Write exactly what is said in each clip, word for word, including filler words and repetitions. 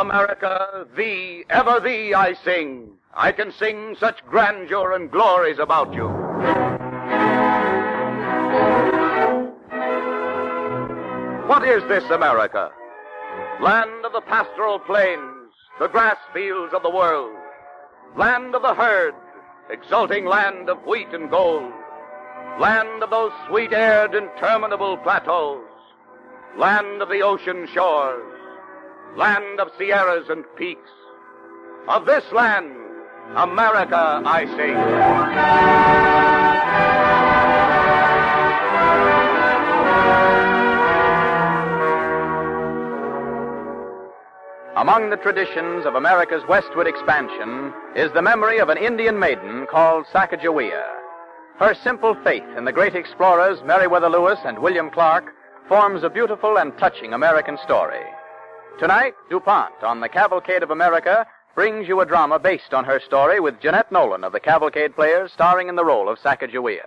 America, thee, ever thee I sing. I can sing such grandeur and glories about you. What is this America? Land of the pastoral plains, the grass fields of the world. Land of the herd, exulting land of wheat and gold. Land of those sweet-aired, interminable plateaus. Land of the ocean shores. Land of sierras and peaks. Of this land, America, I sing. Among the traditions of America's westward expansion is the memory of an Indian maiden called Sacagawea. Her simple faith in the great explorers Meriwether Lewis and William Clark forms a beautiful and touching American story. Tonight, DuPont on the Cavalcade of America brings you a drama based on her story with Jeanette Nolan of the Cavalcade Players starring in the role of Sacagawea.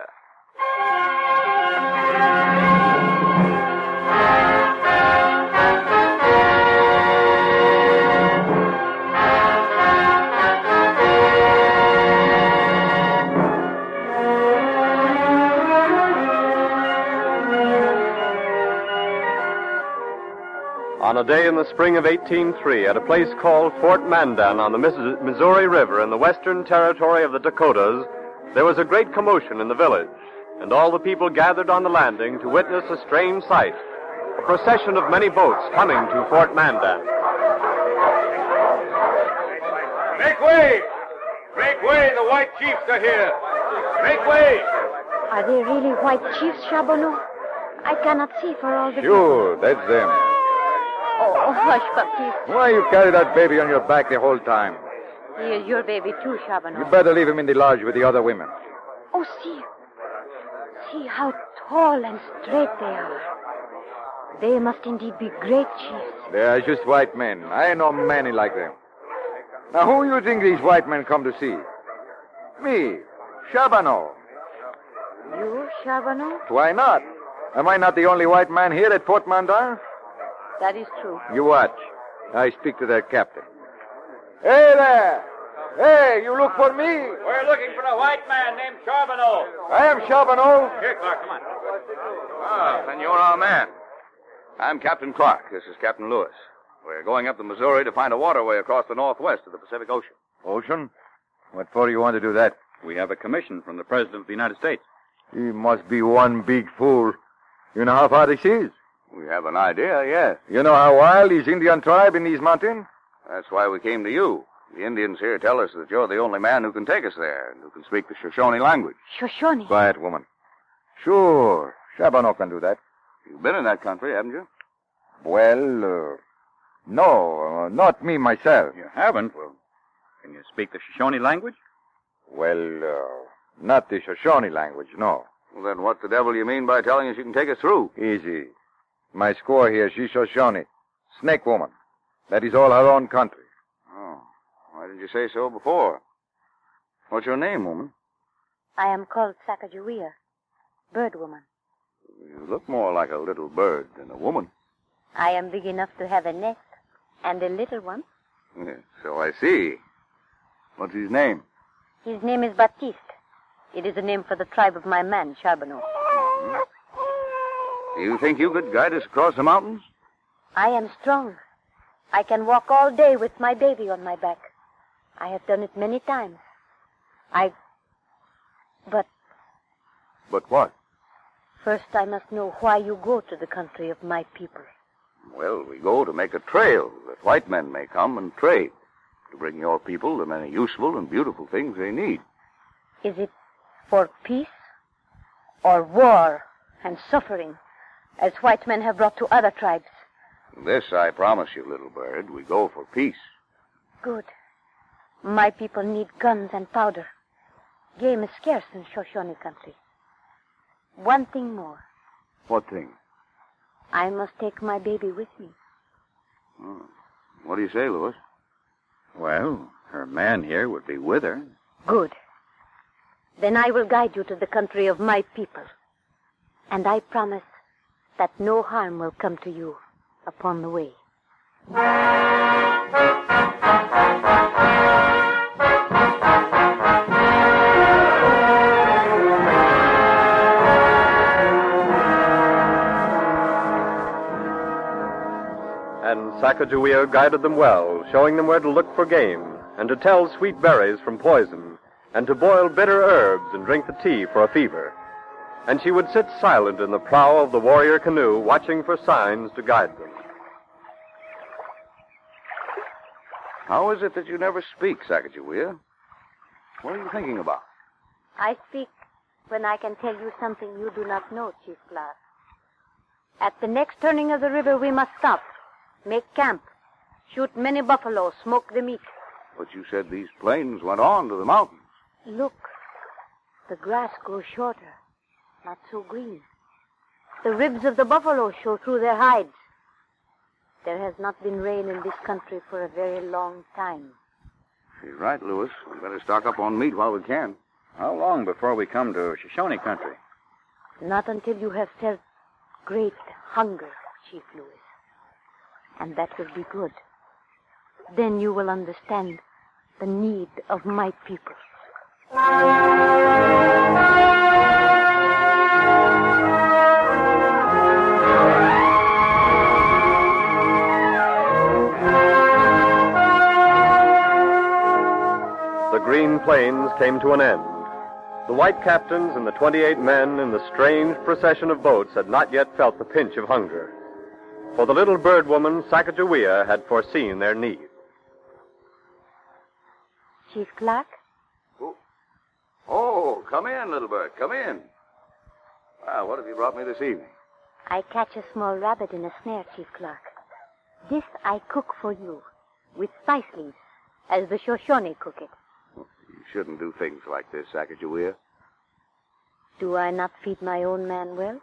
On a day in the spring of eighteen oh three, at a place called Fort Mandan on the Missouri River in the western territory of the Dakotas, there was a great commotion in the village, and all the people gathered on the landing to witness a strange sight, a procession of many boats coming to Fort Mandan. Make way! Make way! The white chiefs are here! Make way! Are they really white chiefs, Charbonneau? I cannot see for all the... Sure, that's them. Oh, hush, Baptiste. Why you carry that baby on your back the whole time? He is your baby, too, Charbonneau. You better leave him in the lodge with the other women. Oh, see. See how tall and straight they are. They must indeed be great chiefs. They are just white men. I know many like them. Now, who you think these white men come to see? Me, Charbonneau. You, Charbonneau? Why not? Am I not the only white man here at Fort Mandan? That is true. You watch. I speak to their captain. Hey there! Hey, you look for me? We're looking for a white man named Charbonneau. I am Charbonneau. Here, Clark, come on. Ah, then you're our man. I'm Captain Clark. This is Captain Lewis. We're going up the Missouri to find a waterway across the northwest of the Pacific Ocean. Ocean? What for you want to do that? We have a commission from the President of the United States. He must be one big fool. You know how far this is? We have an idea, yes. You know how wild is Indian tribe in these mountains? That's why we came to you. The Indians here tell us that you're the only man who can take us there and who can speak the Shoshone language. Shoshone? Quiet, woman. Sure, Charbonneau can do that. You've been in that country, haven't you? Well, uh, no, uh, not me myself. You haven't? Well, can you speak the Shoshone language? Well, uh, not the Shoshone language, no. Well, then what the devil you mean by telling us you can take us through? Easy. My squaw here, she's Shoshone. Snake woman. That is all her own country. Oh, why didn't you say so before? What's your name, woman? I am called Sacagawea, bird woman. You look more like a little bird than a woman. I am big enough to have a nest, and a little one. Yes, so I see. What's his name? His name is Baptiste. It is a name for the tribe of my man, Charbonneau. Mm-hmm. Do you think you could guide us across the mountains? I am strong. I can walk all day with my baby on my back. I have done it many times. I... But... But what? First, I must know why you go to the country of my people. Well, we go to make a trail that white men may come and trade, to bring your people the many useful and beautiful things they need. Is it for peace or war and suffering, as white men have brought to other tribes? This I promise you, little bird. We go for peace. Good. My people need guns and powder. Game is scarce in Shoshone country. One thing more. What thing? I must take my baby with me. Oh. What do you say, Lewis? Well, her man here would be with her. Good. Then I will guide you to the country of my people. And I promise that no harm will come to you upon the way. And Sacagawea guided them well, showing them where to look for game, and to tell sweet berries from poison, and to boil bitter herbs and drink the tea for a fever. And she would sit silent in the prow of the warrior canoe, watching for signs to guide them. How is it that you never speak, Sacagawea? What are you thinking about? I speak when I can tell you something you do not know, Chief Clark. At the next turning of the river, we must stop, make camp, shoot many buffalo, smoke the meat. But you said these plains went on to the mountains. Look, the grass grows shorter, not so green. The ribs of the buffalo show through their hides. There has not been rain in this country for a very long time. You're right, Lewis. We better stock up on meat while we can. How long before we come to Shoshone country? Not until you have felt great hunger, Chief Lewis. And that will be good. Then you will understand the need of my people. The Green Plains came to an end. The white captains and the twenty-eight men in the strange procession of boats had not yet felt the pinch of hunger. For the little bird woman, Sacagawea, had foreseen their need. Chief Clark? Oh. oh, come in, little bird, come in. Well, what have you brought me this evening? I catch a small rabbit in a snare, Chief Clark. This I cook for you, with spice leaves, as the Shoshone cook it. You shouldn't do things like this, Sacagawea. Do I not feed my own man well?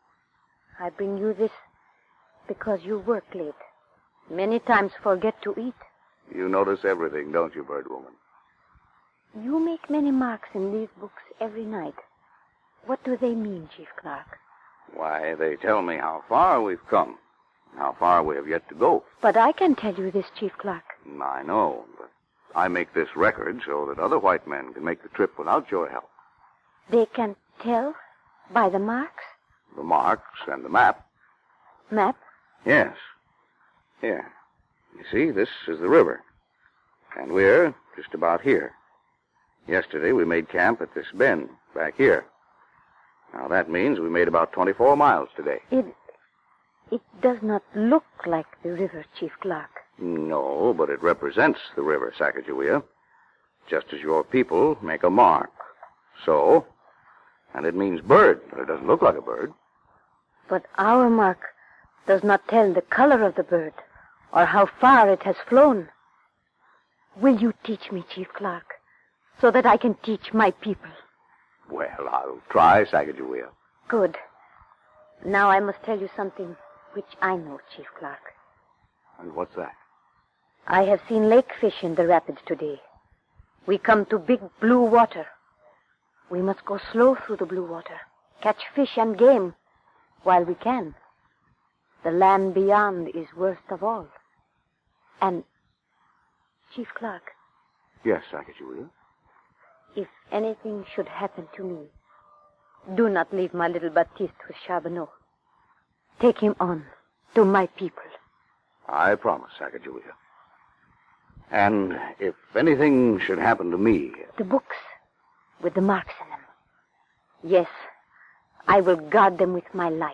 I bring you this because you work late. Many times forget to eat. You notice everything, don't you, bird woman? You make many marks in these books every night. What do they mean, Chief Clark? Why, they tell me how far we've come, how far we have yet to go. But I can tell you this, Chief Clark. I know, but I make this record so that other white men can make the trip without your help. They can tell by the marks? The marks and the map. Map? Yes. Here. You see, this is the river. And we're just about here. Yesterday we made camp at this bend back here. Now that means we made about twenty-four miles today. It it does not look like the river, Chief Clark. No, but it represents the river, Sacagawea. Just as your people make a mark. So, and it means bird, but it doesn't look like a bird. But our mark does not tell the color of the bird or how far it has flown. Will you teach me, Chief Clark, so that I can teach my people? Well, I'll try, Sacagawea. Good. Now I must tell you something which I know, Chief Clark. And what's that? I have seen lake fish in the rapids today. We come to big blue water. We must go slow through the blue water, catch fish and game while we can. The land beyond is worst of all. And, Chief Clark. Yes, Sacagawea. If anything should happen to me, do not leave my little Baptiste with Charbonneau. Take him on to my people. I promise, Sacagawea. And if anything should happen to me... The books with the marks in them. Yes, I will guard them with my life.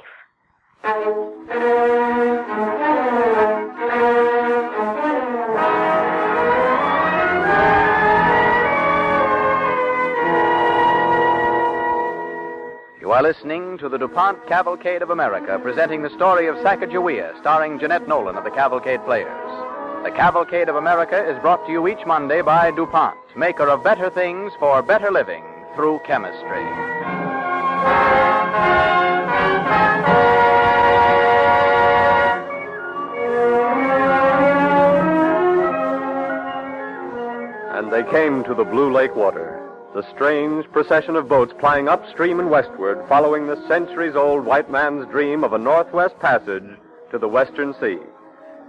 You are listening to the DuPont Cavalcade of America, presenting the story of Sacagawea, starring Jeanette Nolan of the Cavalcade Players. The Cavalcade of America is brought to you each Monday by DuPont, maker of better things for better living through chemistry. And they came to the Blue Lake water, the strange procession of boats plying upstream and westward, following the centuries-old white man's dream of a northwest passage to the Western Sea.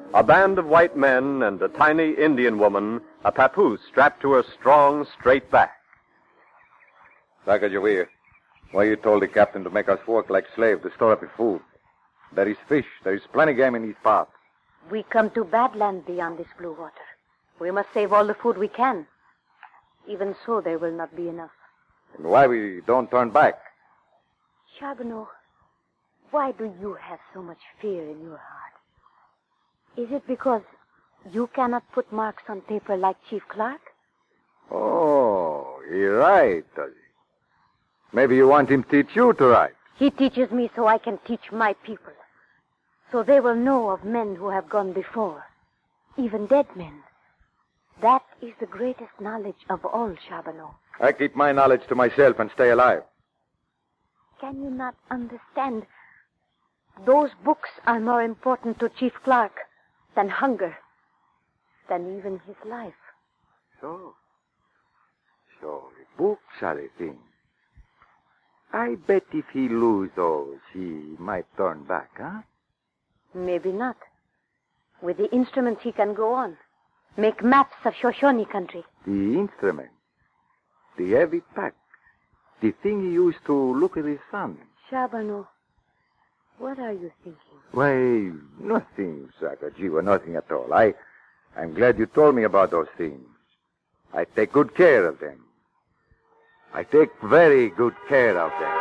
A band of white men and a tiny Indian woman, a papoose strapped to her strong, straight back. Sacagawea, why you told the captain to make us work like slaves to store up his food? There is fish. There is plenty game in these parts. We come to bad land beyond this blue water. We must save all the food we can. Even so, there will not be enough. And why we don't turn back? Charbonneau, why do you have so much fear in your heart? Is it because you cannot put marks on paper like Chief Clark? Oh, he right, does he? Maybe you want him to teach you to write. He teaches me so I can teach my people. So they will know of men who have gone before. Even dead men. That is the greatest knowledge of all, Charbonneau. I keep my knowledge to myself and stay alive. Can you not understand? Those books are more important to Chief Clark than hunger, than even his life. So? So, the books are the thing. I bet if he lose those, he might turn back, huh? Maybe not. With the instruments he can go on. Make maps of Shoshone country. The instrument. The heavy pack. The thing he used to look at his son. Charbonneau, what are you thinking? Why, nothing, Sacagawea, nothing at all. I, I'm glad you told me about those things. I take good care of them. I take very good care of them.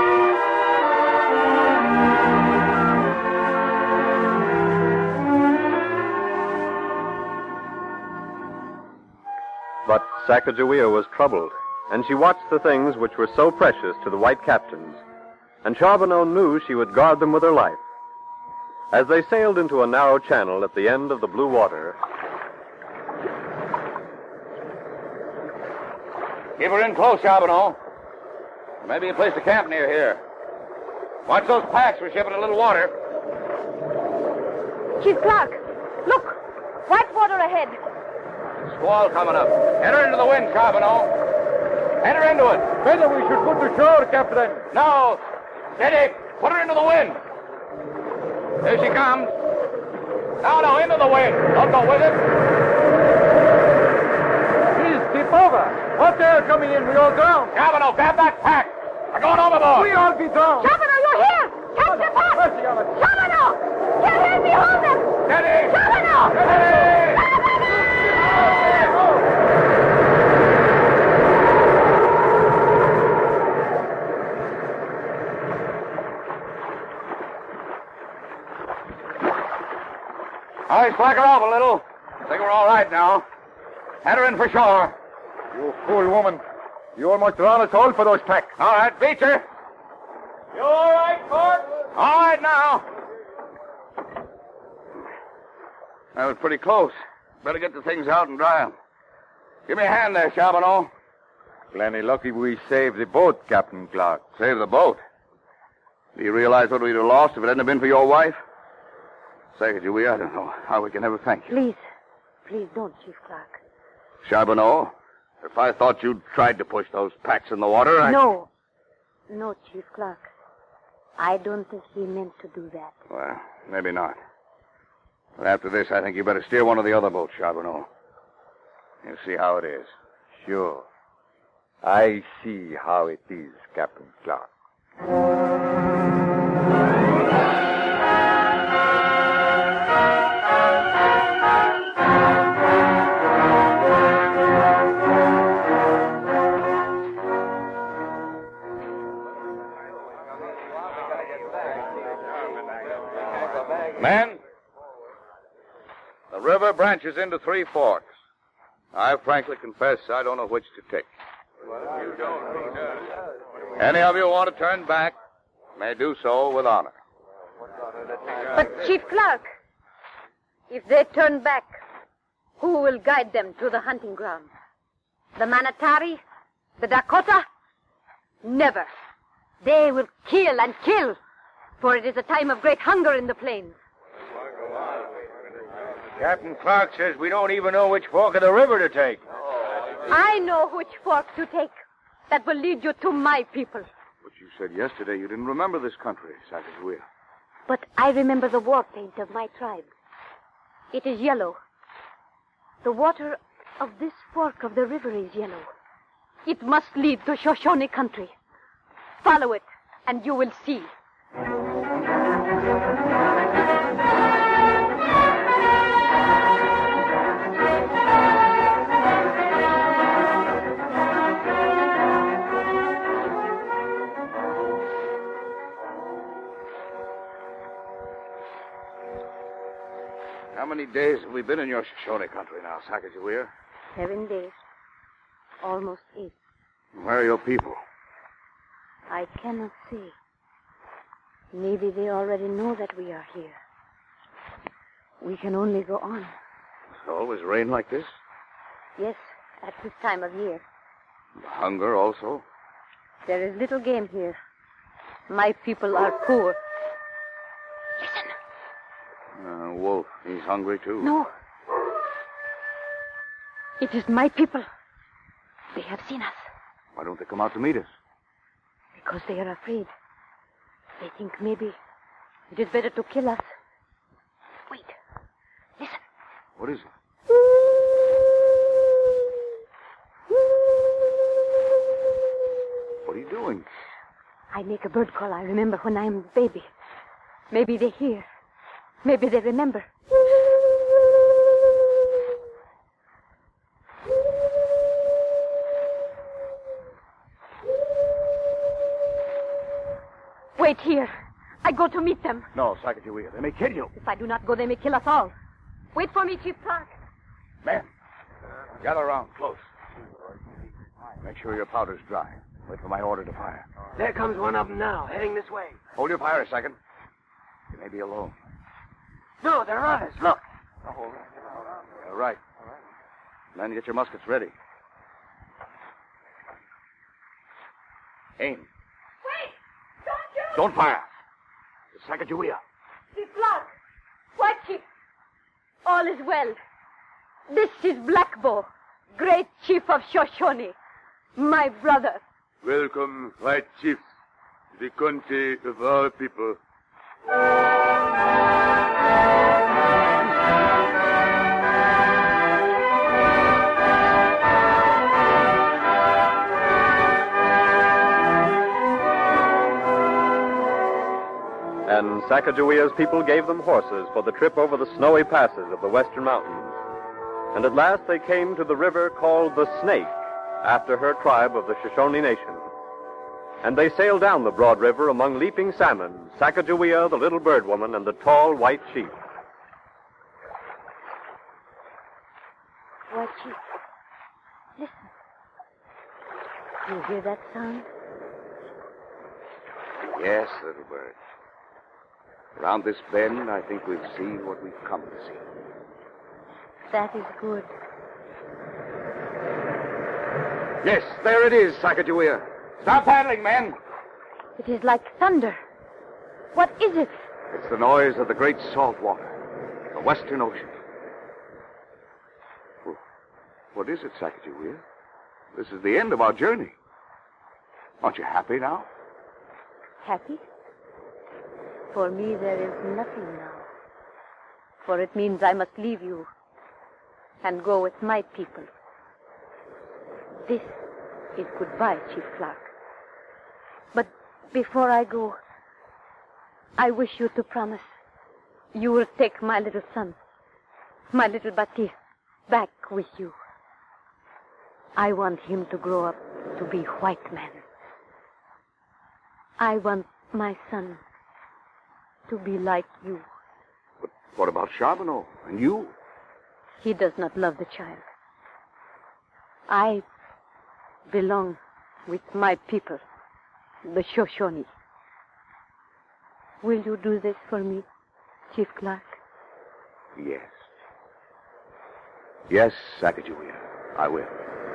But Sacagawea was troubled, and she watched the things which were so precious to the white captains, and Charbonneau knew she would guard them with her life. As they sailed into a narrow channel at the end of the blue water, Keep her in close, Charbonneau. There may be a place to camp near here. Watch those packs. We're shipping a little water. Chief Clark, look! White water ahead. Squall coming up. Enter into the wind, Charbonneau. Enter into it. Better we should put to shore, Captain. No. Steady. Put her into the wind. Here she comes. Now, now, into the wind. Don't go with it. Please, tip over. Hot air coming in. We all drown. Charbonneau, grab that pack. We're going overboard. We all be drowned. Charbonneau, you're here! Catch the pack! Mercy on us. Charbonneau! Get help me hold them! Steady. Charbonneau! Steady. All right, slack her off a little. I think we're all right now. Head her in for shore. You fool woman. You almost drowned us all for those packs. All right, beat her. You all right, Fort? All right now. That was pretty close. Better get the things out and dry them. Give me a hand there, Charbonneau. Plenty lucky we saved the boat, Captain Clark. Save the boat. Do you realize what we'd have lost if it hadn't been for your wife? Sacagawea, I don't know how we can ever thank you. Please, please don't, Chief Clark. Charbonneau, if I thought you'd tried to push those packs in the water, I... No. No, Chief Clark. I don't think he meant to do that. Well, maybe not. But after this, I think you better steer one of the other boats, Charbonneau. You see how it is. Sure. I see how it is, Captain Clark. Men, the river branches into three forks. I frankly confess I don't know which to take. Any of you want to turn back may do so with honor. But, Chief Clark, if they turn back, who will guide them to the hunting ground? The Manatari? The Dakota? Never. They will kill and kill, for it is a time of great hunger in the plains. Captain Clark says we don't even know which fork of the river to take. I know which fork to take. That will lead you to my people. But you said yesterday you didn't remember this country, Sacagawea. But I remember the war paint of my tribe. It is yellow. The water of this fork of the river is yellow. It must lead to Shoshone country. Follow it, and you will see. How many days have we been in your Shoshone country now, Sacagawea? Seven days. Almost eight. Where are your people? I cannot say. Maybe they already know that we are here. We can only go on. Does it always rain like this? Yes, at this time of year. Hunger also? There is little game here. My people are poor. Listen. Uh, Wolf, he's hungry too. No. It is my people. They have seen us. Why don't they come out to meet us? Because they are afraid. They think maybe it is better to kill us. Wait. Listen. What is it? What are you doing? I make a bird call I remember when I am a baby. Maybe they hear. Maybe they remember. Wait here. I go to meet them. No, Sacagawea. They may kill you. If I do not go, they may kill us all. Wait for me, Chief Clark. Men, gather around close. Make sure your powder's dry. Wait for my order to fire. There comes one of them now, heading this way. Hold your fire a second. You may be alone. No, there are others. Look. All right. Men, get your muskets ready. Aim. Wait! Don't shoot! Don't fire. It's Sacagawea. Chief Clark. White Chief. All is well. This is Blackbow, great chief of Shoshone. My brother. Welcome, white chiefs, to the country of our people. And Sacagawea's people gave them horses for the trip over the snowy passes of the western mountains. And at last they came to the river called the Snake, after her tribe of the Shoshone Nation. And they sailed down the broad river among leaping salmon, Sacagawea, the little bird woman, and the tall white chief. White Chief, listen. Do you hear that sound? Yes, little bird. Around this bend, I think we'll see what we've come to see. That is good. Yes, there it is, Sacagawea. Stop paddling, men. It is like thunder. What is it? It's the noise of the great salt water, the western ocean. Well, what is it, Sacagawea? This is the end of our journey. Aren't you happy now? Happy? For me, there is nothing now. For it means I must leave you and go with my people. This is goodbye, Chief Clark. But before I go, I wish you to promise you will take my little son, my little Baptiste, back with you. I want him to grow up to be white man. I want my son to be like you. But what about Charbonneau and you? He does not love the child. I belong with my people, the Shoshone. Will you do this for me, Chief Clark? Yes. Yes, Sacagawea, I will.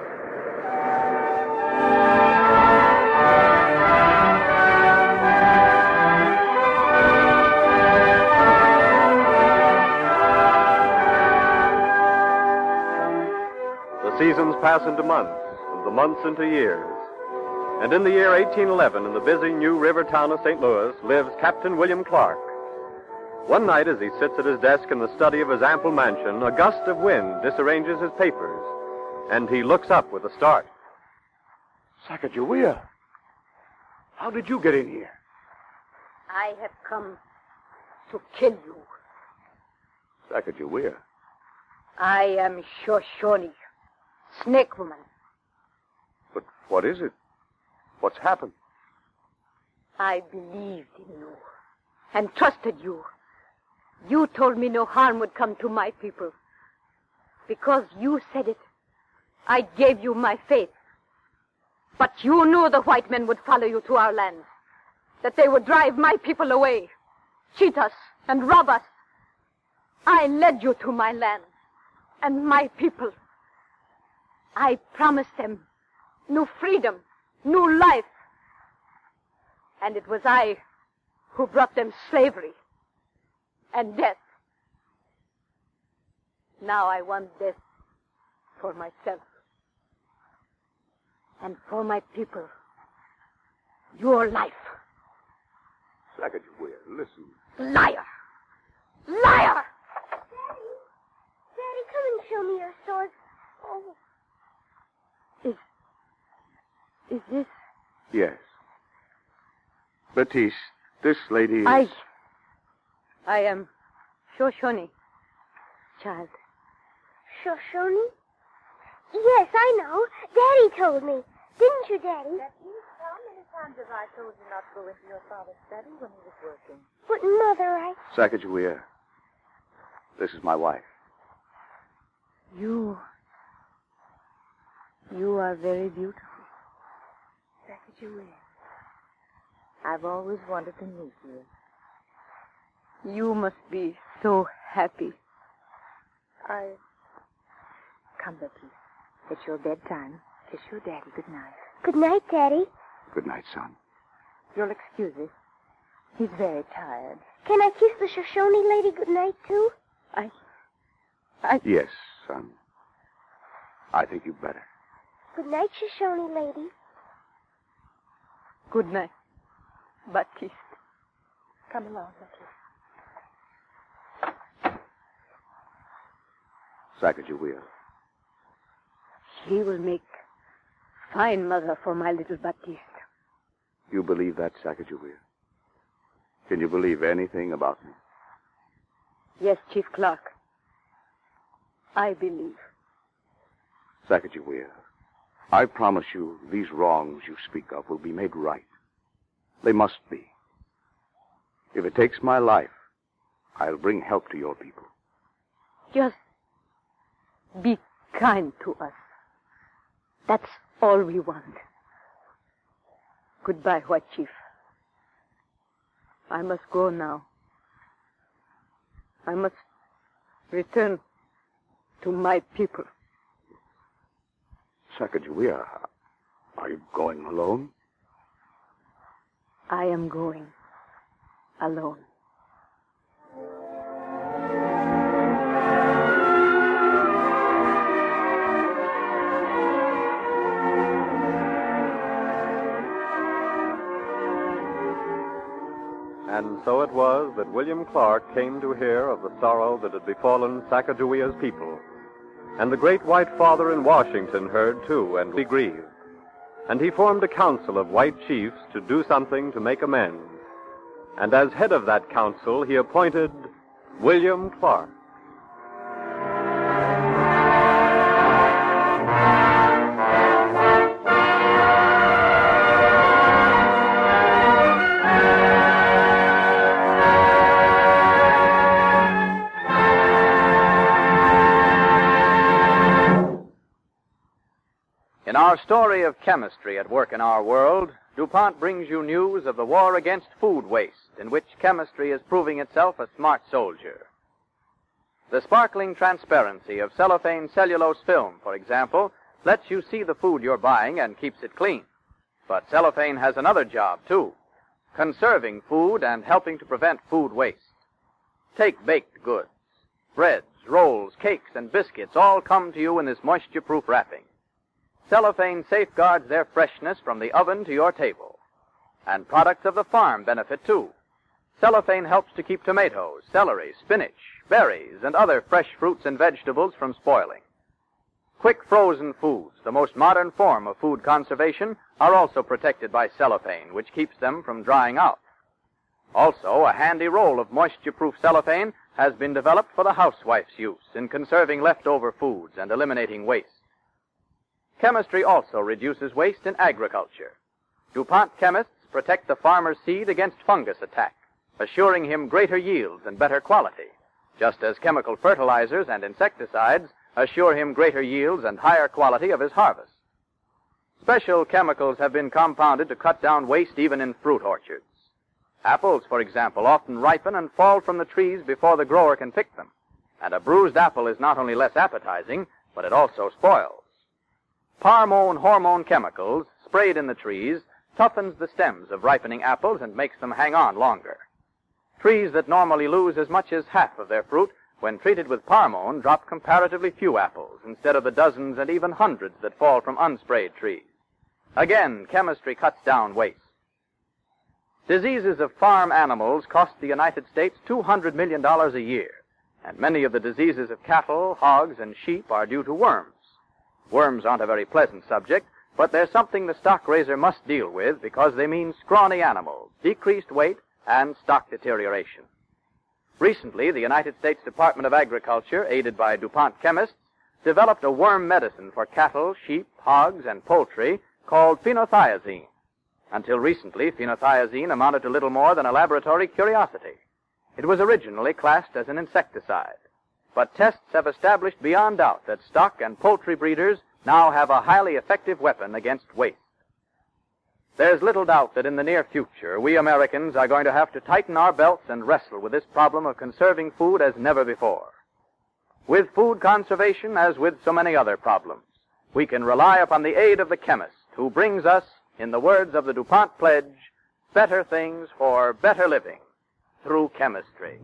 The seasons pass into months, and the months into years. And in the year eighteen eleven, in the busy new river town of Saint Louis, lives Captain William Clark. One night, as he sits at his desk in the study of his ample mansion, a gust of wind disarranges his papers, and he looks up with a start. Sacagawea, how did you get in here? I have come to kill you. Sacagawea? I am Shoshone, Snake Woman. But what is it? What's happened? I believed in you and trusted you. You told me no harm would come to my people. Because you said it, I gave you my faith. But you knew the white men would follow you to our lands, that they would drive my people away, cheat us and rob us. I led you to my land and my people. I promised them new freedom, new life. And it was I who brought them slavery and death. Now I want death for myself and for my people. Your life. Sacagawea, listen. Liar! Liar! Daddy, come and show me your sword. Oh. Is... Is this... Yes. Batiste, this lady is... I... I am Shoshone, child. Shoshone? Yes, I know. Daddy told me. Didn't you, Daddy? How many times have I told you not to go into your father's study when he was working? But, Mother, I... Sacagawea, this is my wife. You... You are very beautiful. Sacagawea, I've always wanted to meet you. You must be so happy. I... Come, Becky. It's your bedtime. Kiss your daddy good night. Good night, Daddy. Good night, son. You'll excuse us. He's very tired. Can I kiss the Shoshone lady good night, too? I... I... Yes, son. I think you'd better. Good night, Shoshone lady. Good night, Batiste. Come along, Becky. Sacagawea. She will make fine mother for my little Batiste. You believe that, Sacagawea? Can you believe anything about me? Yes, Chief Clark. I believe. Sacagawea, I promise you these wrongs you speak of will be made right. They must be. If it takes my life, I'll bring help to your people. Just be kind to us. That's all we want. Goodbye, White Chief. I must go now. I must return to my people. Sacagawea, are you going alone? I am going alone. And so it was that William Clark came to hear of the sorrow that had befallen Sacagawea's people. And the great white father in Washington heard, too, and he grieved. And he formed a council of white chiefs to do something to make amends. And as head of that council, he appointed William Clark. In our story of chemistry at work in our world, DuPont brings you news of the war against food waste, in which chemistry is proving itself a smart soldier. The sparkling transparency of cellophane cellulose film, for example, lets you see the food you're buying and keeps it clean. But cellophane has another job, too, conserving food and helping to prevent food waste. Take baked goods. Breads, rolls, cakes, and biscuits all come to you in this moisture-proof wrapping. Cellophane safeguards their freshness from the oven to your table. And products of the farm benefit, too. cellophane helps to keep tomatoes, celery, spinach, berries, and other fresh fruits and vegetables from spoiling. Quick frozen foods, the most modern form of food conservation, are also protected by cellophane, which keeps them from drying out. Also, a handy roll of moisture-proof cellophane has been developed for the housewife's use in conserving leftover foods and eliminating waste. Chemistry also reduces waste in agriculture. DuPont chemists protect the farmer's seed against fungus attack, assuring him greater yields and better quality, just as chemical fertilizers and insecticides assure him greater yields and higher quality of his harvest. Special chemicals have been compounded to cut down waste even in fruit orchards. Apples, for example, often ripen and fall from the trees before the grower can pick them, and a bruised apple is not only less appetizing, but it also spoils. Parmone hormone chemicals, sprayed in the trees, toughens the stems of ripening apples and makes them hang on longer. Trees that normally lose as much as half of their fruit, when treated with Parmone, drop comparatively few apples instead of the dozens and even hundreds that fall from unsprayed trees. Again, chemistry cuts down waste. Diseases of farm animals cost the United States two hundred million dollars a year, and many of the diseases of cattle, hogs, and sheep are due to worms. Worms aren't a very pleasant subject, but they're something the stock raiser must deal with because they mean scrawny animals, decreased weight, and stock deterioration. Recently, the United States Department of Agriculture, aided by DuPont chemists, developed a worm medicine for cattle, sheep, hogs, and poultry called phenothiazine. Until recently, phenothiazine amounted to little more than a laboratory curiosity. It was originally classed as an insecticide, but tests have established beyond doubt that stock and poultry breeders now have a highly effective weapon against waste. There's little doubt that in the near future, we Americans are going to have to tighten our belts and wrestle with this problem of conserving food as never before. With food conservation, as with so many other problems, we can rely upon the aid of the chemist who brings us, in the words of the DuPont pledge, better things for better living through chemistry.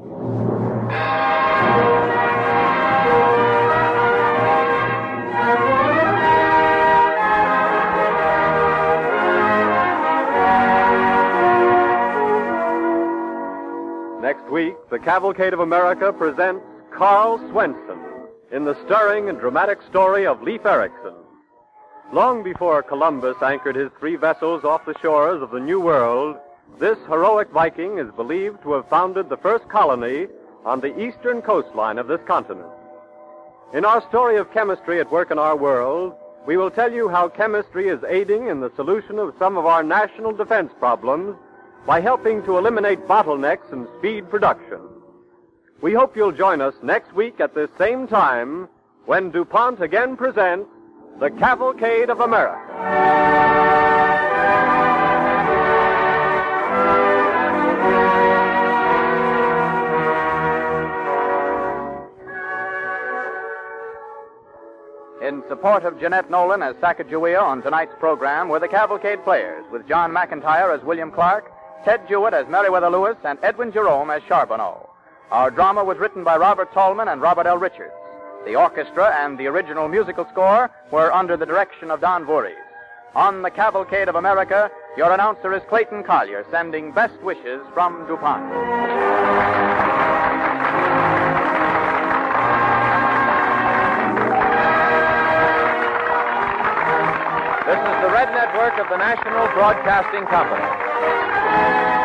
Next week, the Cavalcade of America presents Carl Swenson in the stirring and dramatic story of Leif Erikson. Long before Columbus anchored his three vessels off the shores of the New World, this heroic Viking is believed to have founded the first colony on the eastern coastline of this continent. In our story of chemistry at work in our world, we will tell you how chemistry is aiding in the solution of some of our national defense problems by helping to eliminate bottlenecks and speed production. We hope you'll join us next week at this same time when DuPont again presents The Cavalcade of America. In support of Jeanette Nolan as Sacagawea on tonight's program were the Cavalcade Players, with John McIntyre as William Clark, Ted Jewett as Meriwether Lewis, and Edwin Jerome as Charbonneau. Our drama was written by Robert Tallman and Robert L. Richards. The orchestra and the original musical score were under the direction of Don Voorhees. On the Cavalcade of America, your announcer is Clayton Collier, sending best wishes from DuPont. This is the Red Network of the National Broadcasting Company.